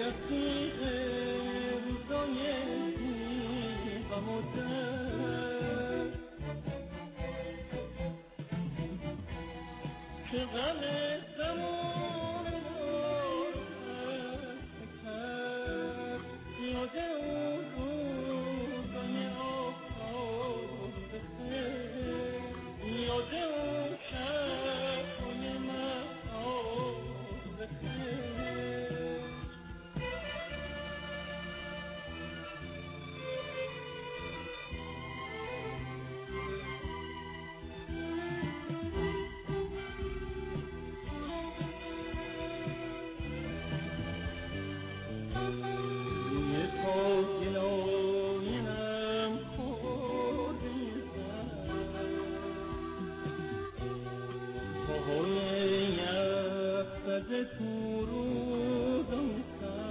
رفیق روزای غم و درد که غم زمان یاد اون روزای آفتاب بخیر یاد اون شب‌های مهتاب بخیر گلاینم خوردیدم پاهای یفت تو روزم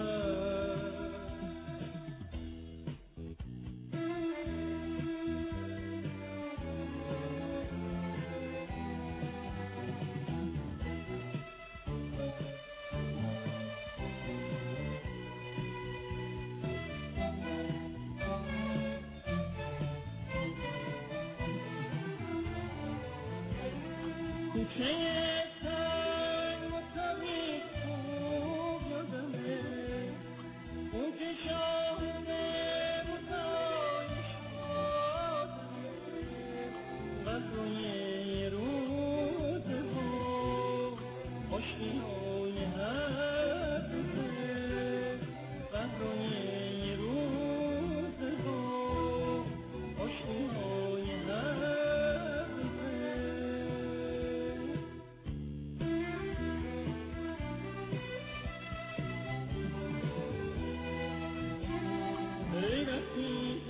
کوچه تنگ و تاریک خوب یادمه اون که شاهد روزای شادمه قدرای روزه و آشتیهای حدمه قدرای روزه و آشتیهای حدمه ای رفیق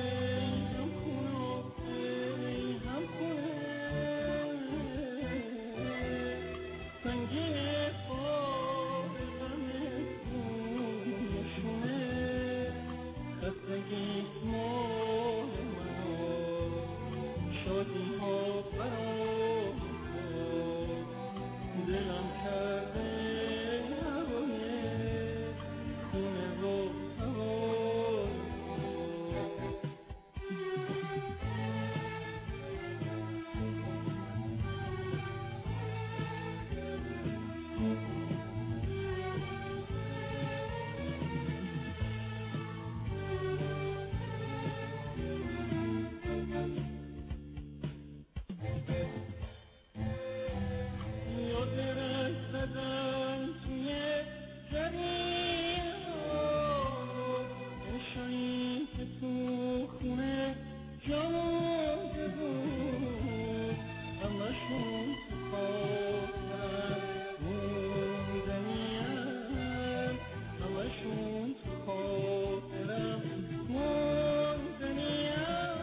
ای همخونه سنگین بار غم نشونه خستگی مال منو شادی ها برام دلم کرده هوای خونه و هوای یاد رنگ زدن توی جریان عشقی که تو خونه جا مونده بود همشون تو خاطرم موندنیم همشون تو خاطرم موندنیم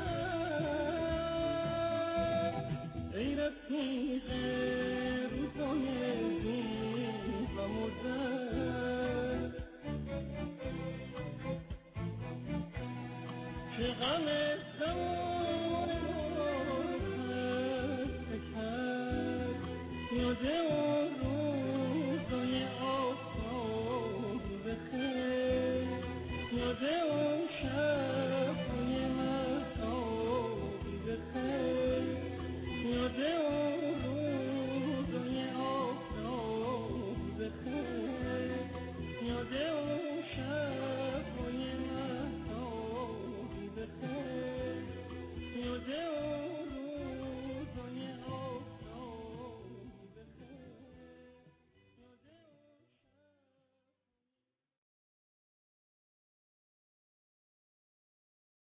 ای رفیق روزای غم و درد که غم زمان خسته کرد یاد اون روزای آفتاب بخیر یاد اون شب‌های مهتاب بخیر یاد اون